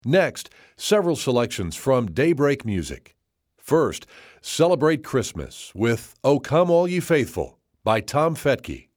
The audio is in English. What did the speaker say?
Next, several selections from Daybreak Music. First, celebrate Christmas with "O Come All Ye Faithful" by Tom Fetke.